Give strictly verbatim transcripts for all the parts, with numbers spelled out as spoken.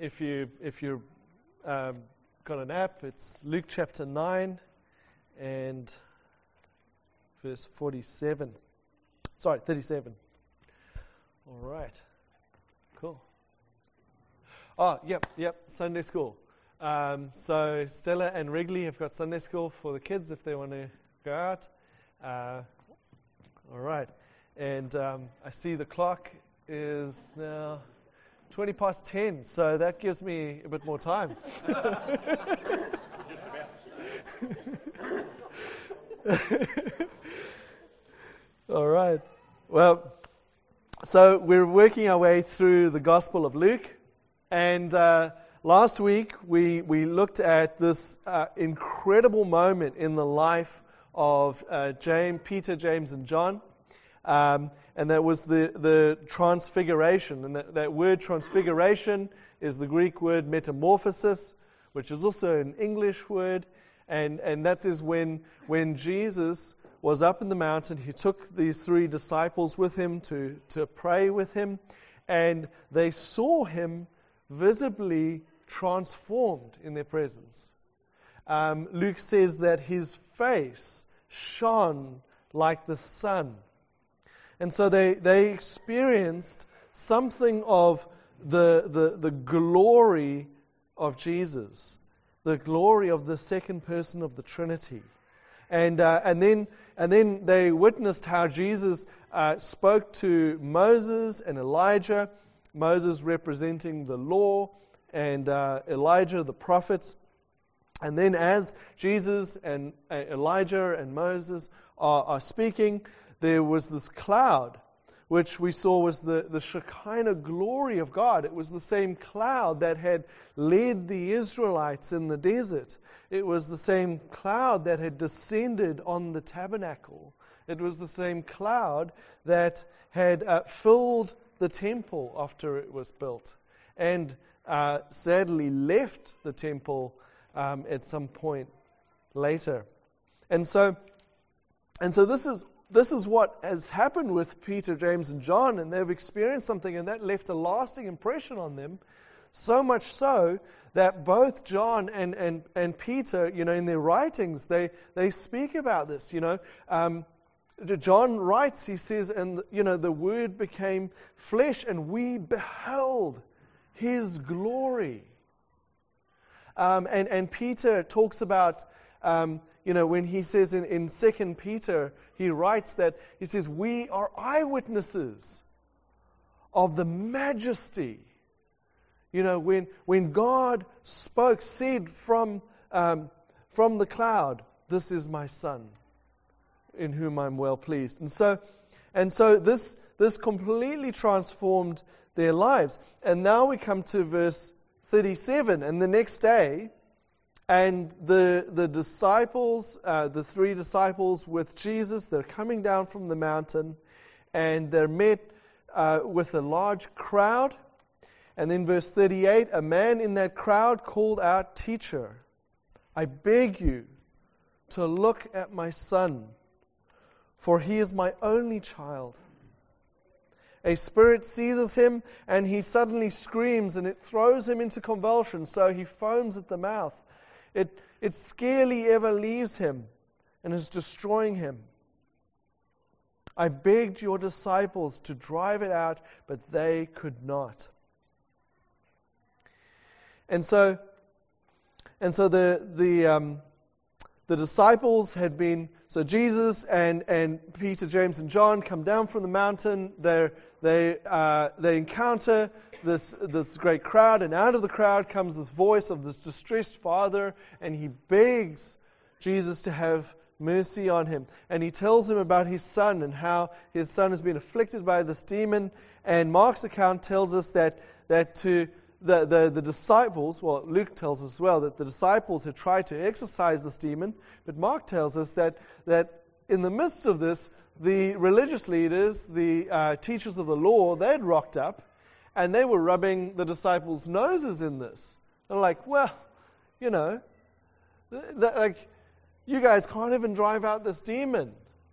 if you if you um, got an app, it's Luke chapter nine and verse forty-seven. Sorry, thirty-seven. All right, cool. Oh, yep, yep. Sunday school. Um, so Stella and Wrigley have got Sunday school for the kids if they want to go out. Uh, all right, and um, I see the clock is now twenty past ten, so that gives me a bit more time. All right. Well, so we're working our way through the Gospel of Luke, and uh, last week we we looked at this uh, incredible moment in the life of uh, James, Peter, James, and John. Um, and that was the, the transfiguration. And that, that word transfiguration is the Greek word metamorphosis, which is also an English word. And, and that is when, when Jesus was up in the mountain, he took these three disciples with him to, to pray with him. And they saw him visibly transformed in their presence. Um, Luke says that his face shone like the sun. And so they, they experienced something of the, the, the glory of Jesus, the glory of the second person of the Trinity. And, uh, and, then, and then they witnessed how Jesus uh, spoke to Moses and Elijah, Moses representing the law, and uh, Elijah the prophets. And then as Jesus and uh, Elijah and Moses are, are speaking, there was this cloud, which we saw was the, the Shekinah glory of God. It was the same cloud that had led the Israelites in the desert. It was the same cloud that had descended on the tabernacle. It was the same cloud that had uh, filled the temple after it was built, and uh, sadly left the temple um, at some point later. And so, and so this is This is what has happened with Peter, James, and John, and they've experienced something, and that left a lasting impression on them, so much so that both John and, and, and Peter, you know, in their writings, they, they speak about this, you know. Um, John writes, he says, and, you know, the Word became flesh, and we beheld His glory. Um, and, and Peter talks about, um, you know, when he says in, in Second Peter, he writes that, he says, we are eyewitnesses of the majesty. You know, when when God spoke, said from um, from the cloud, this is my Son, in whom I'm well pleased. And so, and so this this completely transformed their lives. And now we come to verse thirty-seven, and the next day, and the the disciples, uh, the three disciples with Jesus, they're coming down from the mountain, and they're met uh, with a large crowd. And then verse thirty-eight, a man in that crowd called out, "Teacher, I beg you to look at my son, for he is my only child. A spirit seizes him, and he suddenly screams, and it throws him into convulsions, so he foams at the mouth. It, it scarcely ever leaves him and is destroying him. I begged your disciples to drive it out, but they could not." And so, and so the the um, the disciples had been so Jesus and, and Peter, James, and John come down from the mountain. They they uh, they encounter this this great crowd, and out of the crowd comes this voice of this distressed father, and he begs Jesus to have mercy on him. And he tells him about his son and how his son has been afflicted by this demon. And Mark's account tells us that that to the, the, the disciples, well, Luke tells us as well, that the disciples had tried to exorcise this demon, but Mark tells us that that in the midst of this, the religious leaders, the uh, teachers of the law, they had rocked up, and they were rubbing the disciples' noses in this. They're like, well, you know, th- th- like, you guys can't even drive out this demon.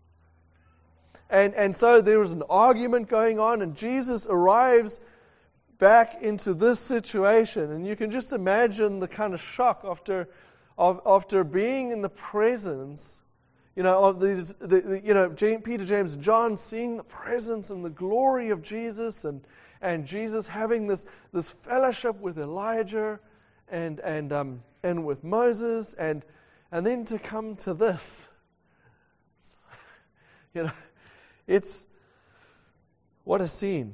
And and so there was an argument going on, and Jesus arrives back into this situation, and you can just imagine the kind of shock after, of, after being in the presence, you know, of these, the, the, you know, James, Peter, James, and John seeing the presence and the glory of Jesus, and and Jesus having this this fellowship with Elijah, and and um and with Moses, and and then to come to this, you know, it's what a scene.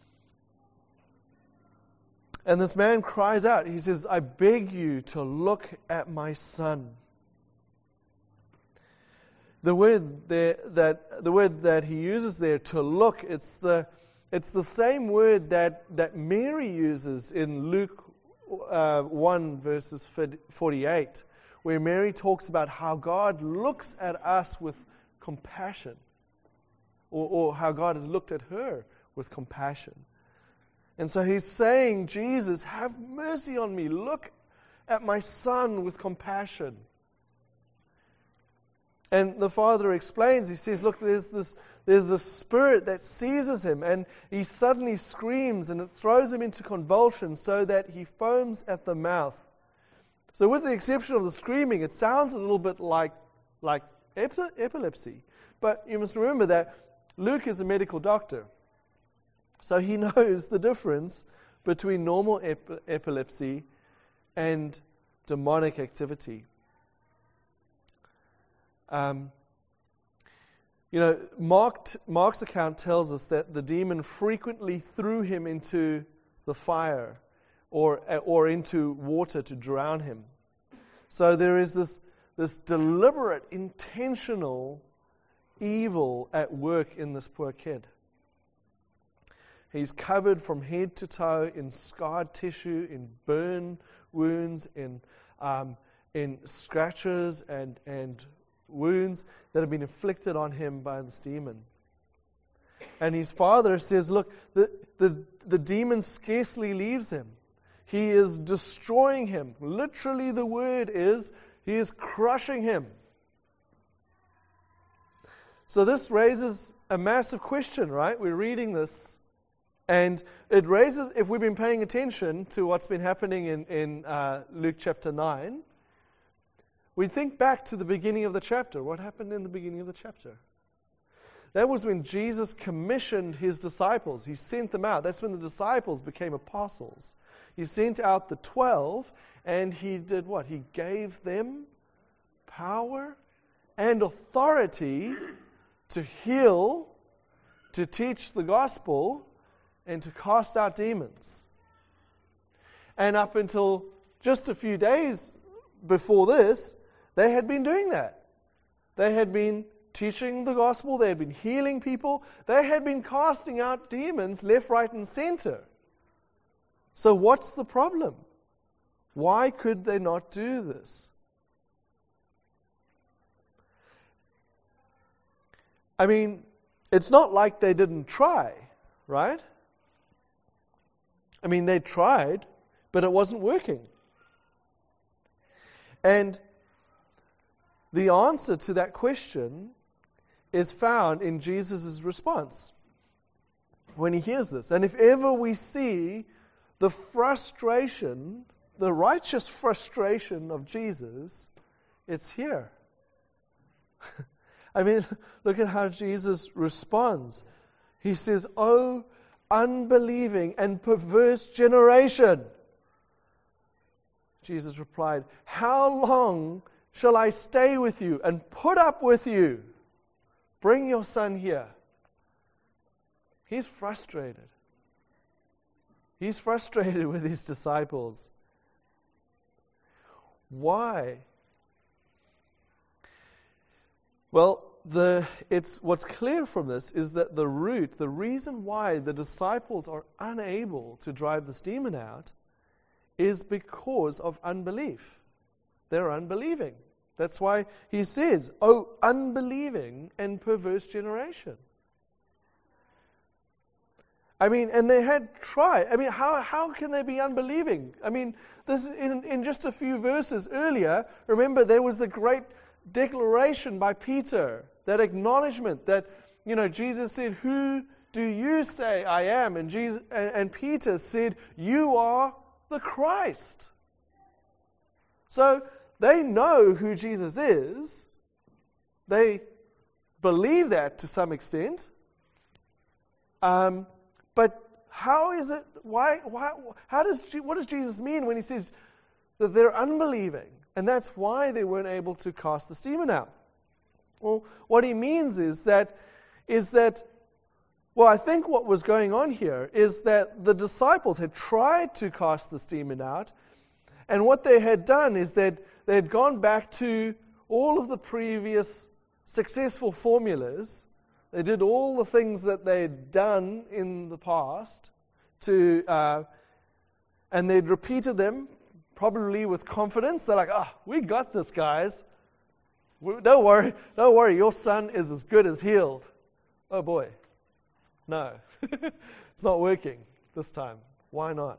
And this man cries out. He says, "I beg you to look at my son." The word there, that the word that he uses there, to look, it's the it's the same word that, that Mary uses in Luke uh, one verses forty-eight, where Mary talks about how God looks at us with compassion, or, or how God has looked at her with compassion. And so he's saying, Jesus, have mercy on me. Look at my son with compassion. And the Father explains, he says, look, there's this there's this spirit that seizes him, and he suddenly screams, and it throws him into convulsions so that he foams at the mouth. So with the exception of the screaming, it sounds a little bit like, like epi- epilepsy. But you must remember that Luke is a medical doctor. So he knows the difference between normal ep- epilepsy and demonic activity. Um, you know, Mark, Mark's account tells us that the demon frequently threw him into the fire or or into water to drown him. So there is this this deliberate, intentional evil at work in this poor kid. He's covered from head to toe in scarred tissue, in burn wounds, in um, in scratches and and wounds that have been inflicted on him by this demon. And his father says, look, the, the, the demon scarcely leaves him. He is destroying him. Literally the word is, he is crushing him. So this raises a massive question, right? We're reading this, and it raises, if we've been paying attention to what's been happening in, in uh, Luke chapter nine, we think back to the beginning of the chapter. What happened in the beginning of the chapter? That was when Jesus commissioned his disciples. He sent them out. That's when the disciples became apostles. He sent out the twelve, and he did what? He gave them power and authority to heal, to teach the gospel, and to cast out demons. And up until just a few days before this, they had been doing that. They had been teaching the gospel. They had been healing people. They had been casting out demons left, right, and center. So what's the problem? Why could they not do this? I mean, it's not like they didn't try, right? I mean, they tried, but it wasn't working. And the answer to that question is found in Jesus' response when he hears this. And if ever we see the frustration, the righteous frustration of Jesus, it's here. I mean, look at how Jesus responds. He says, "O unbelieving and perverse generation." Jesus replied, "How long shall I stay with you and put up with you? Bring your son here." He's frustrated. He's frustrated with his disciples. Why? Well, the it's what's clear from this is that the root, the reason why the disciples are unable to drive this demon out is because of unbelief. They're unbelieving. That's why he says, "Oh, unbelieving and perverse generation." I mean, and they had tried. I mean, how how can they be unbelieving? I mean, this in in just a few verses earlier, remember there was the great declaration by Peter, that acknowledgement that, you know, Jesus said, "Who do you say I am? And, Jesus, and, and Peter said, you are the Christ. So they know who Jesus is. They believe that to some extent. Um, but how is it, why, why, how does, what does Jesus mean when he says that they're unbelieving? And that's why they weren't able to cast this demon out. Well, what he means is that, is that, well, I think what was going on here is that the disciples had tried to cast this demon out, and what they had done is that they had gone back to all of the previous successful formulas. They did all the things that they'd done in the past, to, uh, and they'd repeated them, probably with confidence. They're like, ah, oh, we got this, guys. Don't worry, don't worry, your son is as good as healed. Oh boy. No. It's not working this time. Why not?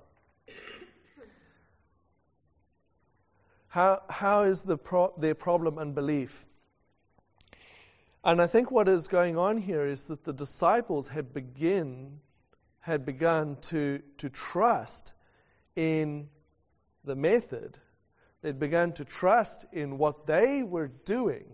How how is the pro- their problem unbelief? And I think what is going on here is that the disciples had begin had begun to to trust in the method. They'd begun to trust in what they were doing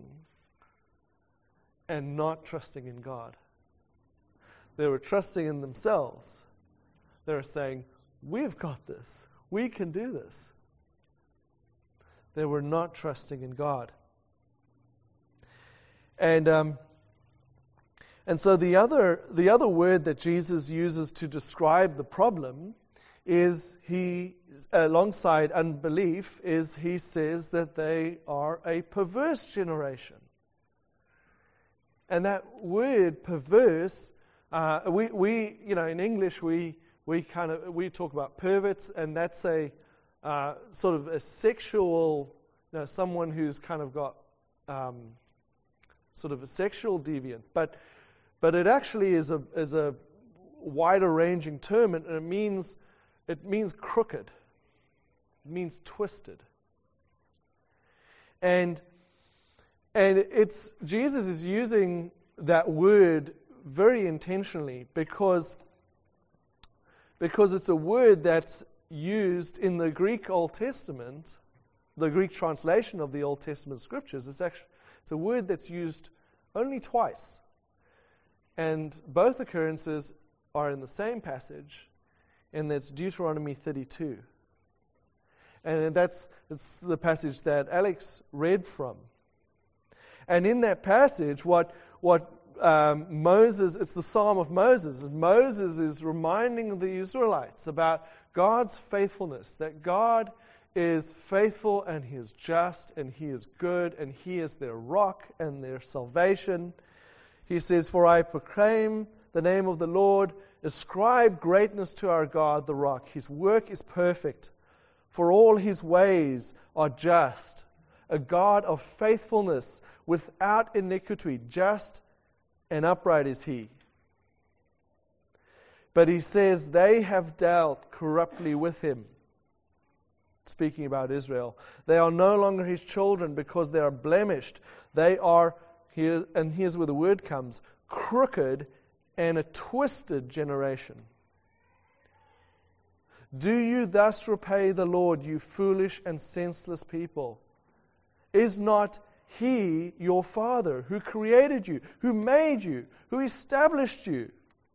and not trusting in God. They were trusting in themselves. They were saying, we've got this. We can do this. They were not trusting in God. And um, and so the other the other word that Jesus uses to describe the problem is he, alongside unbelief, is he says that they are a perverse generation. And that word perverse, uh, we, we, you know, in English we we kind of we talk about perverts, and that's a uh, sort of a sexual, you know, someone who's kind of got um, sort of a sexual deviant, but but it actually is a is a wider ranging term, and it means it means crooked, it means twisted, and and it's Jesus is using that word very intentionally because because it's a word that's used in the Greek Old Testament, the Greek translation of the Old Testament scriptures. It's actually it's a word that's used only twice, and both occurrences are in the same passage, and that's Deuteronomy thirty-two, and that's it's the passage that Alex read from. And in that passage, what what um, Moses, it's the Psalm of Moses. Moses is reminding the Israelites about God's faithfulness, that God is faithful and He is just and He is good and He is their rock and their salvation. He says, "For I proclaim the name of the Lord, ascribe greatness to our God, the rock. His work is perfect, for all His ways are just. A God of faithfulness, without iniquity, just and upright is He." But He says, they have dealt corruptly with Him. Speaking about Israel. They are no longer His children because they are blemished. They are, here, and here's where the word comes, crooked and a twisted generation. Do you thus repay the Lord, you foolish and senseless people? Is not He your Father, who created you, who made you, who established you?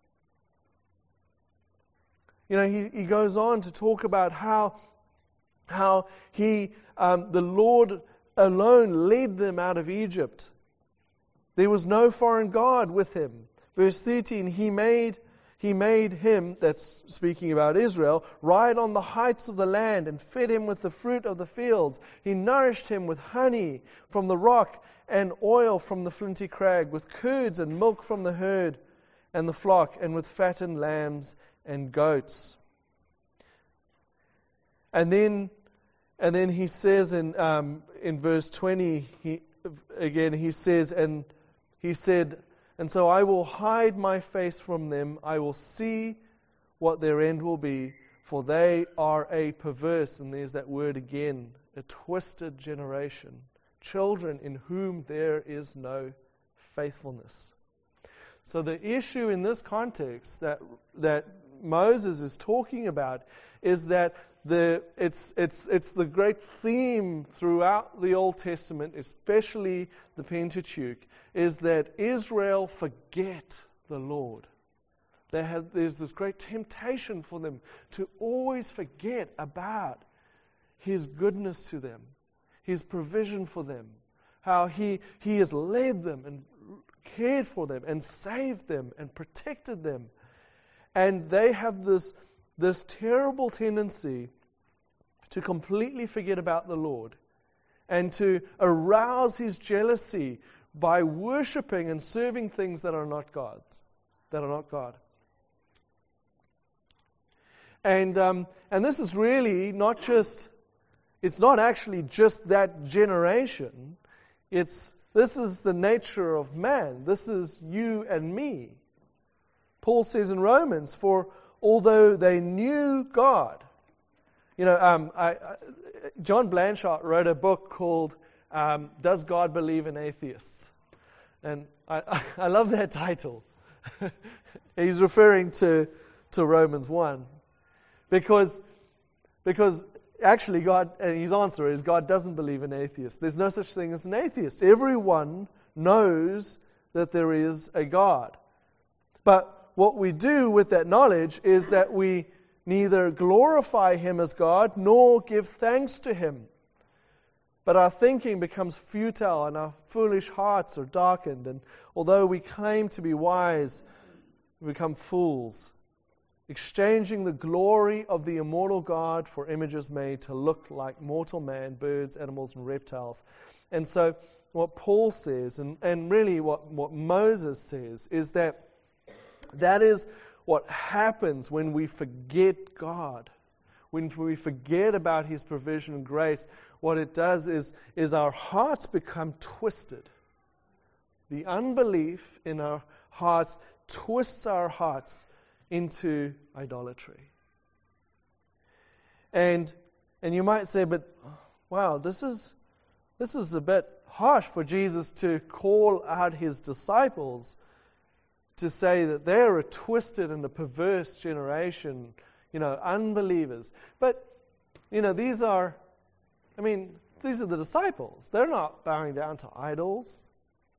You know, he, he goes on to talk about how how he, um, the Lord alone led them out of Egypt. There was no foreign god with Him. Verse thirteen, He made He made him, that's speaking about Israel, ride on the heights of the land and fed him with the fruit of the fields. He nourished him with honey from the rock and oil from the flinty crag, with curds and milk from the herd and the flock, and with fattened lambs and goats. And then, and then he says in um, in verse twenty, he again he says, and he said, "And so I will hide my face from them. I will see what their end will be, for they are a perverse," and there's that word again, a twisted generation, children in whom there is no faithfulness. So the issue in this context that that Moses is talking about is that the it's it's it's the great theme throughout the Old Testament, especially the Pentateuch, is that Israel forget the Lord. They have, there's this great temptation for them to always forget about His goodness to them, His provision for them, how He He has led them and cared for them and saved them and protected them. And they have this, this terrible tendency to completely forget about the Lord and to arouse His jealousy by worshiping and serving things that are not God's, that are not God. And um, and this is really not just, it's not actually just that generation. It's this is the nature of man. This is you and me. Paul says in Romans, for although they knew God, you know, um, I, I, John Blanchard wrote a book called um, "Does God Believe in Atheists?" And I, I, I love that title. He's referring to to Romans one. Because, because actually God, and his answer is God doesn't believe in atheists. There's no such thing as an atheist. Everyone knows that there is a God. But what we do with that knowledge is that we neither glorify Him as God nor give thanks to Him. But our thinking becomes futile and our foolish hearts are darkened. And although we claim to be wise, we become fools, exchanging the glory of the immortal God for images made to look like mortal man, birds, animals, and reptiles. And so what Paul says, and, and really what, what Moses says, is that that is what happens when we forget God. When we forget about His provision and grace, what it does is, is our hearts become twisted. The unbelief in our hearts twists our hearts into idolatry. And and you might say, but wow, this is this is a bit harsh for Jesus to call out His disciples to say that they're a twisted and a perverse generation, you know, unbelievers. But you know, these are I mean, these are the disciples. They're not bowing down to idols.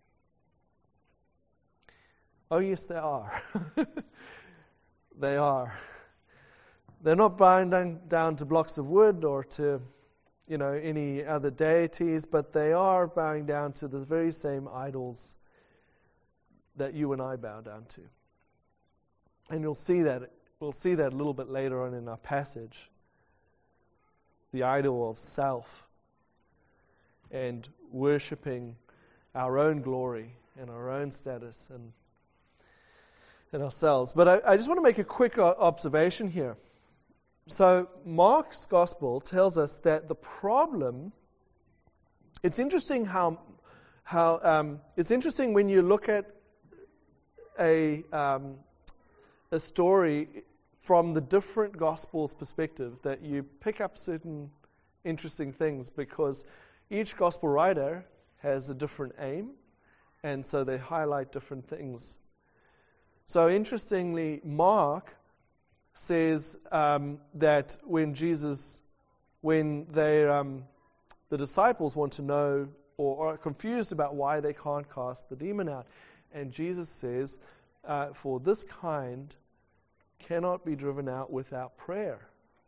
Oh yes, they are. They are. They're not bowing down, down to blocks of wood or to, you know, any other deities, but they are bowing down to the very same idols that you and I bow down to. And you'll see that we'll see that a little bit later on in our passage. The idol of self and worshipping our own glory and our own status and in ourselves. But I, I just want to make a quick observation here. So Mark's gospel tells us that the problem, it's interesting how, how um, it's interesting when you look at a, um, a story from the different gospels' perspective, that you pick up certain interesting things because each gospel writer has a different aim, and so they highlight different things. So interestingly, Mark says um, that when Jesus, when they, um, the disciples want to know or are confused about why they can't cast the demon out, and Jesus says, uh, for this kind cannot be driven out without prayer.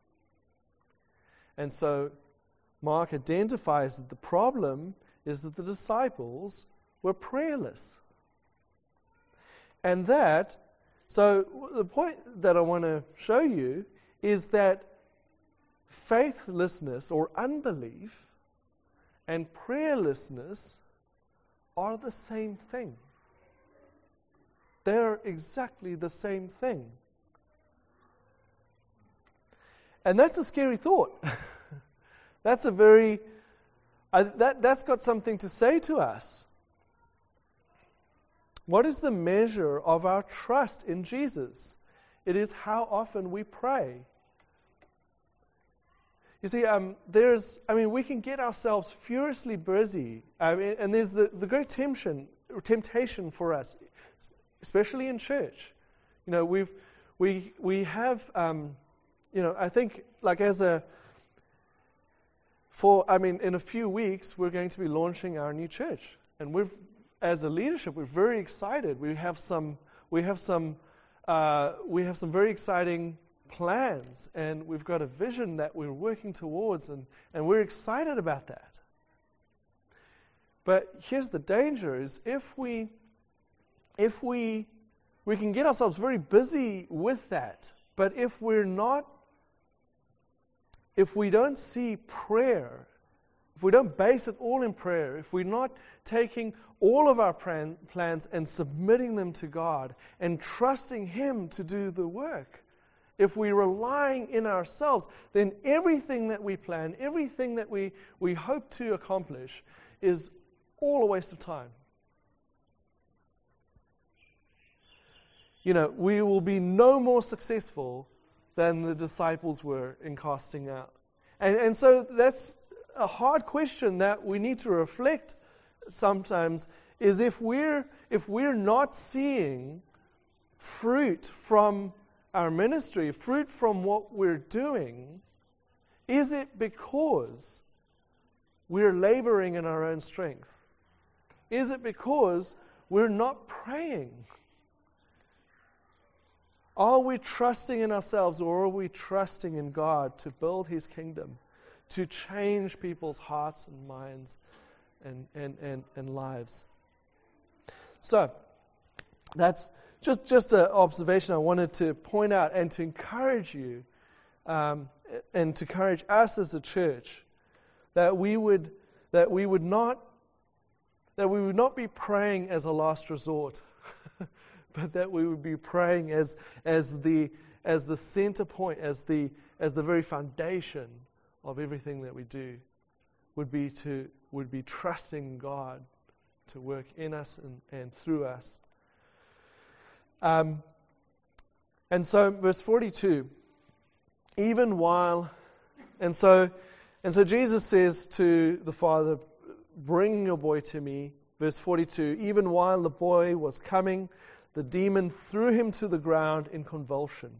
And so Mark identifies that the problem is that the disciples were prayerless. And that, so the point that I want to show you is that faithlessness or unbelief and prayerlessness are the same thing. They're exactly the same thing. And that's a scary thought. That's a very, uh, that, that's got something to say to us. What is the measure of our trust in Jesus? It is how often we pray. You see, um, there's, I mean, we can get ourselves furiously busy, I mean, and there's the, the great temptation, temptation for us, especially in church. You know, we've we we have um, you know, I think like as a for I mean in a few weeks we're going to be launching our new church, and we've as a leadership we're very excited. We have some we have some uh, we have some very exciting plans, and we've got a vision that we're working towards, and, and we're excited about that. But here's the danger: is if we if we we can get ourselves very busy with that, but if we're not if we don't see prayer, if we don't base it all in prayer, if we're not taking all of our plan, plans and submitting them to God and trusting Him to do the work, if we're relying in ourselves, then everything that we plan, everything that we, we hope to accomplish is all a waste of time. You know, we will be no more successful than the disciples were in casting out. And, and so that's a hard question that we need to reflect sometimes, is if we're if we're not seeing fruit from our ministry, fruit from what we're doing, is it because we're laboring in our own strength? Is it because we're not praying? Are we trusting in ourselves, or are we trusting in God to build His kingdom, to change people's hearts and minds and, and, and, and lives? So, that's just, just an observation I wanted to point out and to encourage you um, and to encourage us as a church that we would that we would not that we would not be praying as a last resort, but that we would be praying as as the as the center point, as the as the very foundation of everything that we do, would be to would be trusting God to work in us and, and through us. Um, and so verse forty-two, even while and so and so Jesus says to the Father, bring your boy to me. Verse forty-two, even while the boy was coming, the demon threw him to the ground in convulsion.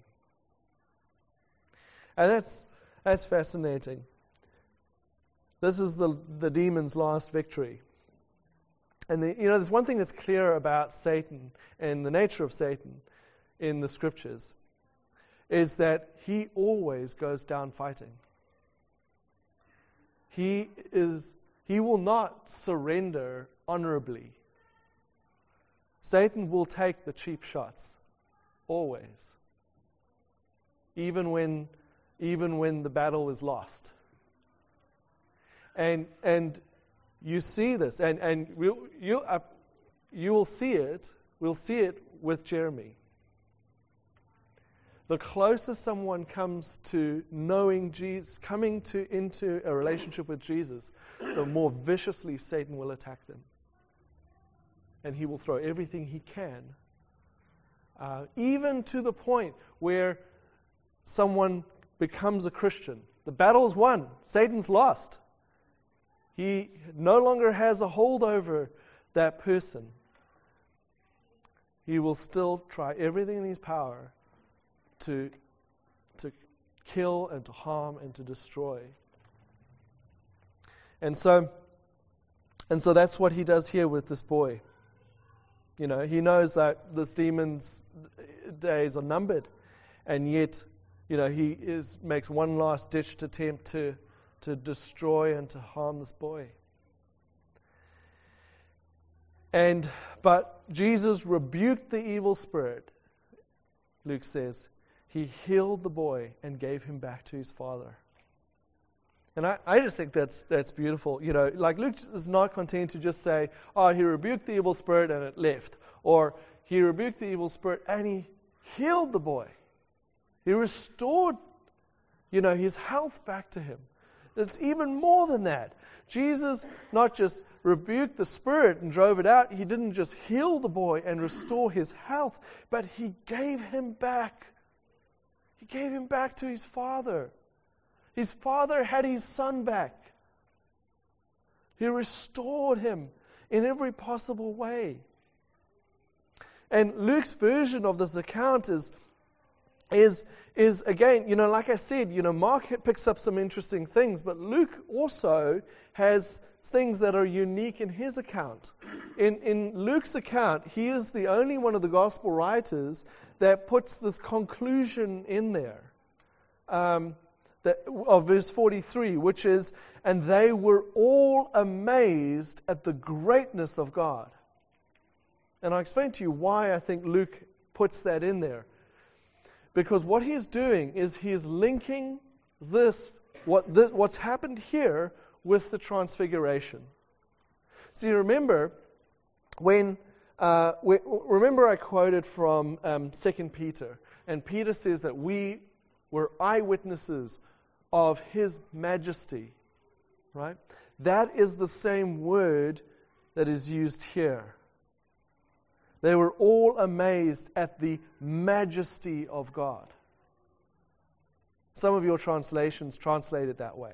And that's that's fascinating. This is the the demon's last victory. And the, you know, there's one thing that's clear about Satan and the nature of Satan in the Scriptures, is that he always goes down fighting. He is he will not surrender honorably. Satan will take the cheap shots, always. Even when even when the battle is lost. And and you see this, and and we'll, you uh, you will see it. We'll see it with Jeremy. The closer someone comes to knowing Jesus, coming to into a relationship with Jesus, the more viciously Satan will attack them, and he will throw everything he can, uh, even to the point where someone becomes a Christian. The battle is won. Satan's lost. He no longer has a hold over that person. He will still try everything in his power to, to kill and to harm and to destroy. And so, and so that's what he does here with this boy. You know, he knows that this demon's days are numbered, and yet, you know, he is makes one last ditched attempt to to destroy and to harm this boy. And but Jesus rebuked the evil spirit, Luke says. He healed the boy and gave him back to his father. And I, I just think that's that's beautiful. You know, like Luke is not content to just say, oh, he rebuked the evil spirit and it left. Or he rebuked the evil spirit and he healed the boy. He restored, you know, his health back to him. It's even more than that. Jesus not just rebuked the spirit and drove it out. He didn't just heal the boy and restore his health, but he gave him back. He gave him back to his father. His father had his son back. He restored him in every possible way. And Luke's version of this account is, is, is again, you know, like I said, you know, Mark picks up some interesting things, but Luke also has things that are unique in his account. In, in Luke's account, he is the only one of the gospel writers that puts this conclusion in there. Um, that, of verse forty-three, which is, and they were all amazed at the greatness of God. And I'll explain to you why I think Luke puts that in there. Because what he's doing is he's linking this, what this, what's happened here, with the transfiguration. See, remember, when, uh, we, remember I quoted from um, Second Peter, and Peter says that we were eyewitnesses of His majesty, right? That is the same word that is used here. They were all amazed at the majesty of God. Some of your translations translate it that way.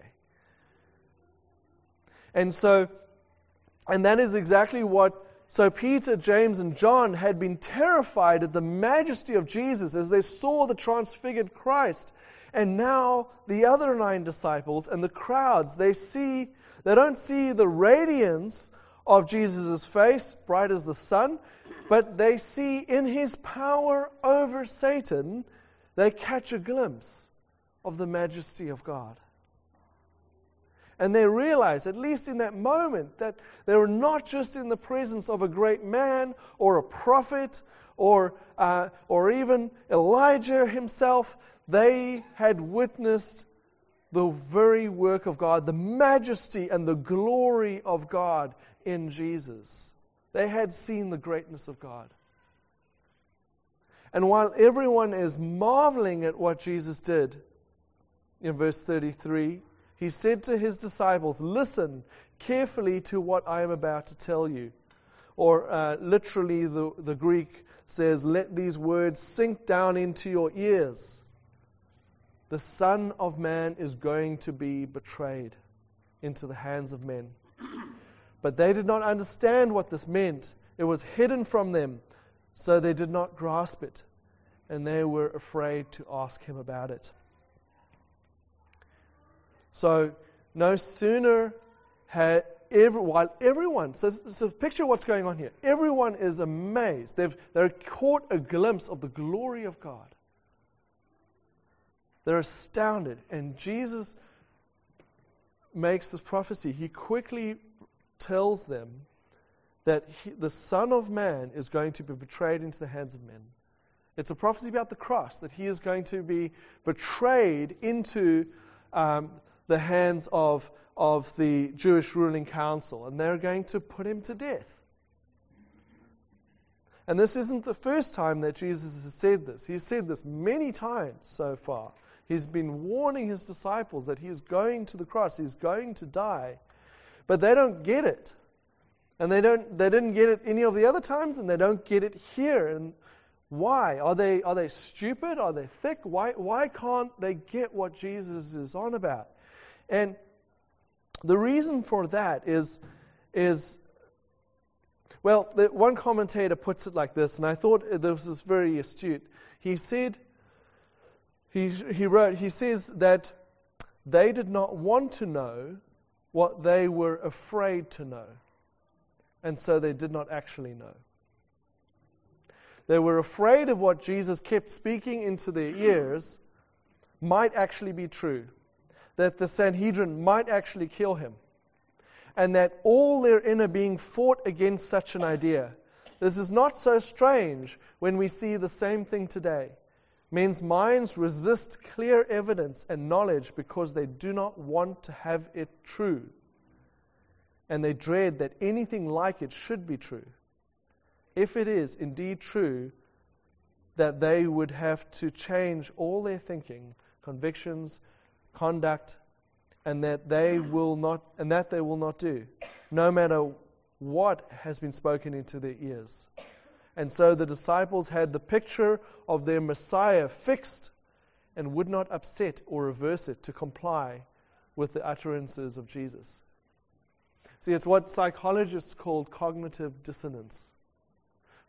And so, and that is exactly what, so Peter, James, and John had been terrified at the majesty of Jesus as they saw the transfigured Christ. And now the other nine disciples and the crowds, they see, they don't see the radiance of Jesus' face, bright as the sun, but they see in His power over Satan, they catch a glimpse of the majesty of God. And they realize, at least in that moment, that they were not just in the presence of a great man or a prophet or uh, or even Elijah himself. They had witnessed the very work of God, the majesty and the glory of God in Jesus. They had seen the greatness of God. And while everyone is marveling at what Jesus did, in verse thirty-three, He said to His disciples, listen carefully to what I am about to tell you. Or uh, literally the, the Greek says, let these words sink down into your ears. The Son of Man is going to be betrayed into the hands of men. But they did not understand what this meant. It was hidden from them, so they did not grasp it. And they were afraid to ask Him about it. So, no sooner had every, while everyone, so, so picture what's going on here. Everyone is amazed. They've they're caught a glimpse of the glory of God. They're astounded. And Jesus makes this prophecy. He quickly tells them that he, the Son of Man is going to be betrayed into the hands of men. It's a prophecy about the cross, that He is going to be betrayed into um, the hands of, of the Jewish ruling council, and they're going to put Him to death. And this isn't the first time that Jesus has said this. He's said this many times so far. He's been warning His disciples that He is going to the cross, He's going to die. But they don't get it. And they don't they didn't get it any of the other times, and they don't get it here. And why? Are they are they stupid? Are they thick? Why why can't they get what Jesus is on about? And the reason for that is, is well, the, one commentator puts it like this, and I thought this was very astute. He said, he he wrote, he says that they did not want to know what they were afraid to know, and so they did not actually know. They were afraid of what Jesus kept speaking into their ears might actually be true. That the Sanhedrin might actually kill Him. And that all their inner being fought against such an idea. This is not so strange when we see the same thing today. Men's minds resist clear evidence and knowledge because they do not want to have it true. And they dread that anything like it should be true. If it is indeed true, that they would have to change all their thinking, convictions, conduct, and that they will not and that they will not do, no matter what has been spoken into their ears. And so the disciples had the picture of their Messiah fixed and would not upset or reverse it to comply with the utterances of Jesus. See, it's what psychologists call cognitive dissonance.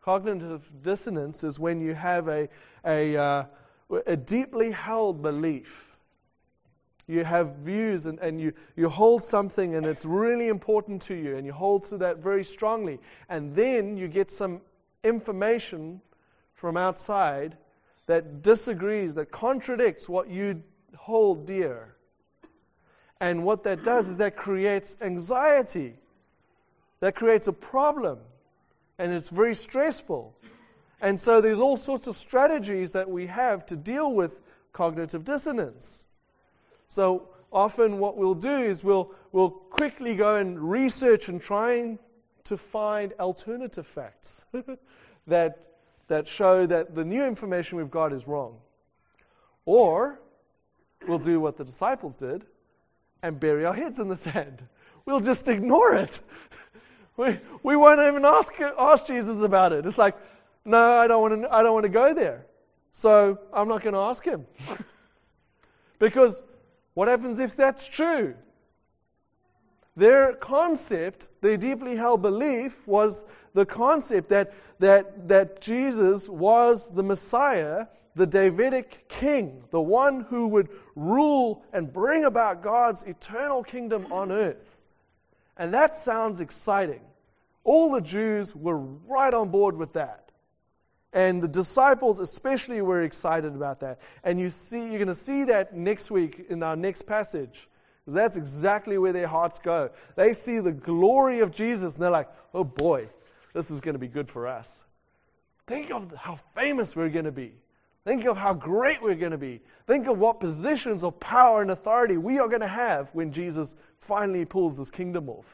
Cognitive dissonance is when you have a, a, uh, a deeply held belief. You have views and, and you, you hold something and it's really important to you and you hold to that very strongly. And then you get some information from outside that disagrees, that contradicts what you hold dear. And what that does is that creates anxiety. That creates a problem. And it's very stressful. And so there's all sorts of strategies that we have to deal with cognitive dissonance. So often what we'll do is we'll we'll quickly go and research and trying to find alternative facts that that show that the new information we've got is wrong. Or we'll do what the disciples did and bury our heads in the sand. We'll just ignore it. We we won't even ask ask Jesus about it. It's like, no, I don't want to I don't want to go there. So I'm not going to ask him. Because what happens if that's true? Their concept, their deeply held belief, was the concept that that that Jesus was the Messiah, the Davidic king, the one who would rule and bring about God's eternal kingdom on earth. And that sounds exciting. All the Jews were right on board with that. And the disciples especially were excited about that. And you see, you're going to see that next week in our next passage. Because that's exactly where their hearts go. They see the glory of Jesus and they're like, oh boy, this is going to be good for us. Think of how famous we're going to be. Think of how great we're going to be. Think of what positions of power and authority we are going to have when Jesus finally pulls this kingdom off.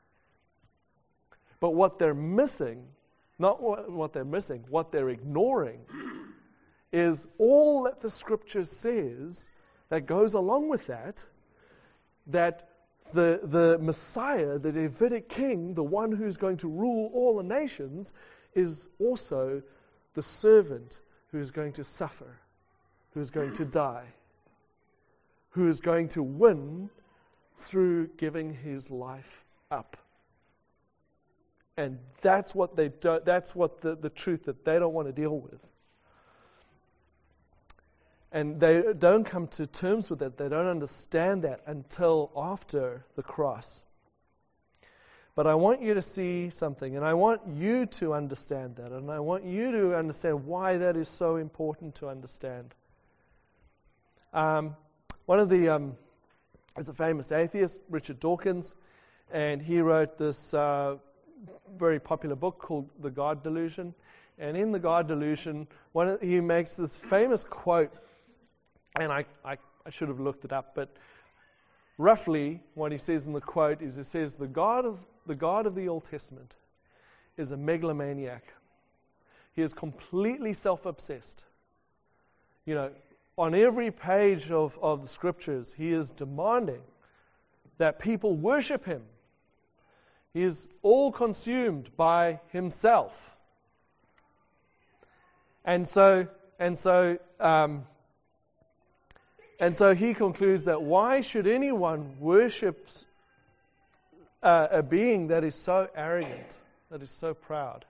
But what they're missing, not what, what they're missing, what they're ignoring is all that the Scripture says that goes along with that, that the, the Messiah, the Davidic king, the one who's going to rule all the nations, is also the servant who is going to suffer, who is going to die, who is going to win through giving his life up. And that's what they do, that's what the, the truth that they don't want to deal with. And they don't come to terms with it. They don't understand that until after the cross. But I want you to see something, and I want you to understand that, and I want you to understand why that is so important to understand. Um, one of the, um, is a famous atheist, Richard Dawkins, and he wrote this uh, very popular book called The God Delusion. And in The God Delusion, one of, he makes this famous quote, and I, I, I should have looked it up, but roughly what he says in the quote is, he says, the God of the God of the Old Testament is a megalomaniac. He is completely self-obsessed. You know, on every page of, of the Scriptures, he is demanding that people worship him. He is all consumed by himself. And so, and so, um, and so he concludes that why should anyone worship uh, a being that is so arrogant, that is so proud?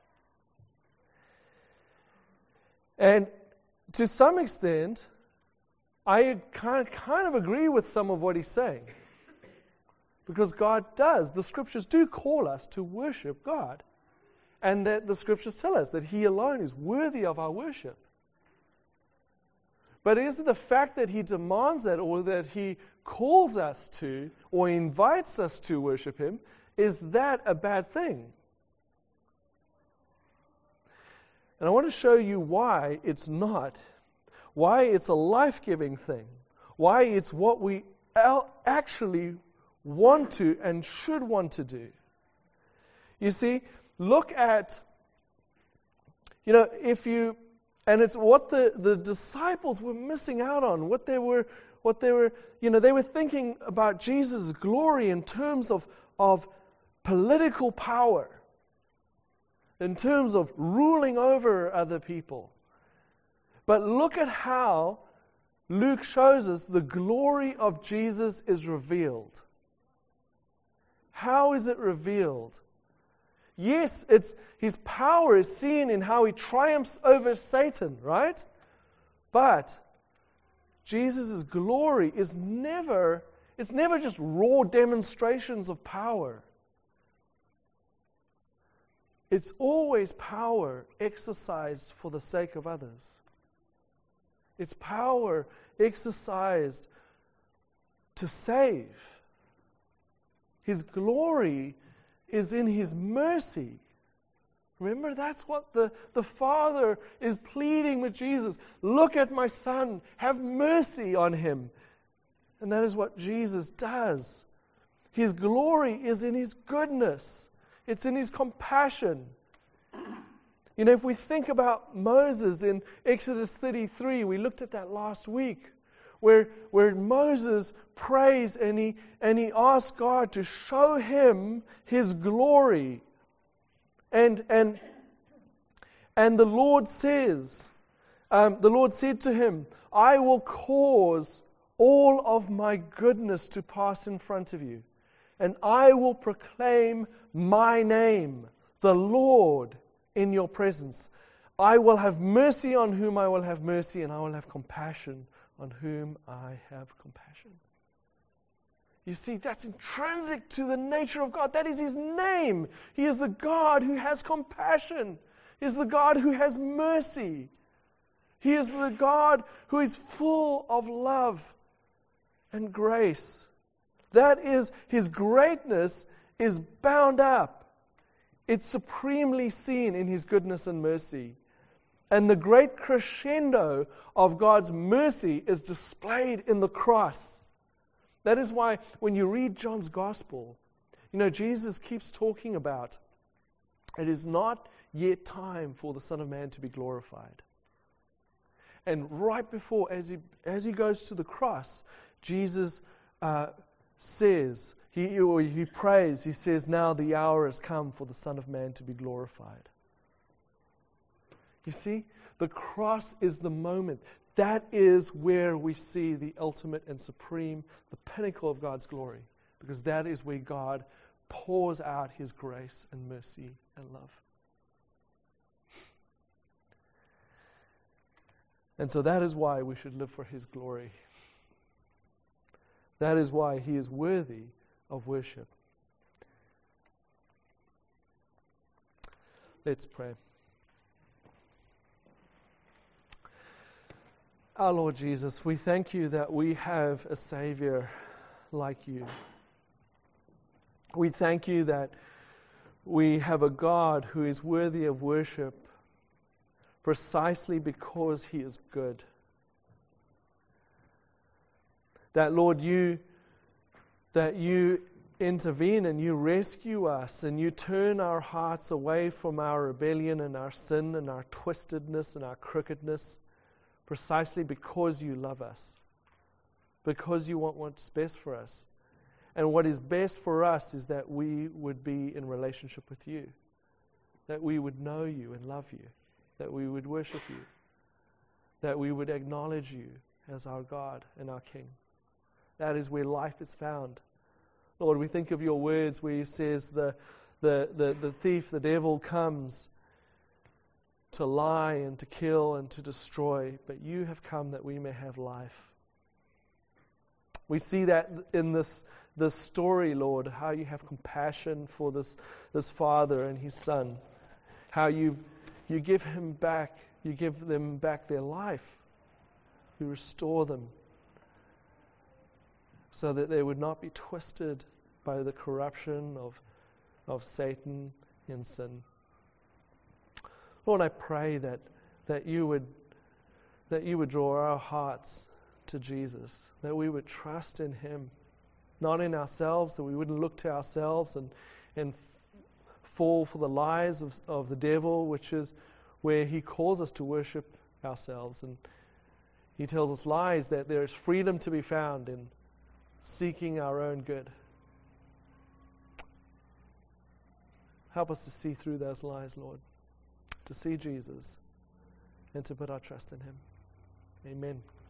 And to some extent, I kind of, kind of agree with some of what he's saying. Because God does. The Scriptures do call us to worship God. And that the Scriptures tell us that He alone is worthy of our worship. But is it the fact that He demands that, or that He calls us to, or invites us to worship Him, is that a bad thing? And I want to show you why it's not. Why it's a life-giving thing. Why it's what we actually want to and should want to do. You see, look at, you know, if you, and it's what the, the disciples were missing out on, what they were, what they were, you know, they were thinking about Jesus' glory in terms of, of political power, in terms of ruling over other people. But look at how Luke shows us the glory of Jesus is revealed. How is it revealed? Yes, it's his power is seen in how he triumphs over Satan, right? But Jesus' glory is never, it's never just raw demonstrations of power. It's always power exercised for the sake of others. It's power exercised to save. His glory is in His mercy. Remember, that's what the, the Father is pleading with Jesus. Look at my Son. Have mercy on him. And that is what Jesus does. His glory is in His goodness. It's in His compassion. You know, if we think about Moses in Exodus thirty-three, we looked at that last week, where, where Moses prays and he, and he asks God to show him His glory. And, and, and the Lord says, um, the Lord said to him, I will cause all of my goodness to pass in front of you, and I will proclaim my name, the Lord, in your presence. I will have mercy on whom I will have mercy, and I will have compassion on whom I have compassion. You see, that's intrinsic to the nature of God. That is His name. He is the God who has compassion. He is the God who has mercy. He is the God who is full of love and grace. That is, His greatness is bound up. It's supremely seen in His goodness and mercy. And the great crescendo of God's mercy is displayed in the cross. That is why when you read John's Gospel, you know, Jesus keeps talking about, it is not yet time for the Son of Man to be glorified. And right before, as he, as he goes to the cross, Jesus uh, says, he, or he prays, he says, now the hour has come for the Son of Man to be glorified. You see, the cross is the moment. That is where we see the ultimate and supreme, the pinnacle of God's glory. Because that is where God pours out His grace and mercy and love. And so that is why we should live for His glory. That is why He is worthy of worship. Let's pray. Our Lord Jesus, we thank You that we have a Savior like You. We thank You that we have a God who is worthy of worship precisely because He is good. That, Lord, You that You intervene and You rescue us and You turn our hearts away from our rebellion and our sin and our twistedness and our crookedness precisely because You love us, because You want what's best for us. And what is best for us is that we would be in relationship with You, that we would know You and love You, that we would worship You, that we would acknowledge You as our God and our King. That is where life is found. Lord, we think of Your words where You says the, the, the, the thief, the devil, comes to lie and to kill and to destroy, but You have come that we may have life. We see that in this, this story, Lord, how You have compassion for this, this father and his son, how you, you give him back, You give them back their life, You restore them, so that they would not be twisted by the corruption of, of Satan and sin. Lord, I pray that, that you would that you would draw our hearts to Jesus, that we would trust in Him, not in ourselves, that we wouldn't look to ourselves and and fall for the lies of, of the devil, which is where he calls us to worship ourselves. And he tells us lies, that there is freedom to be found in seeking our own good. Help us to see through those lies, Lord, to see Jesus and to put our trust in Him. Amen.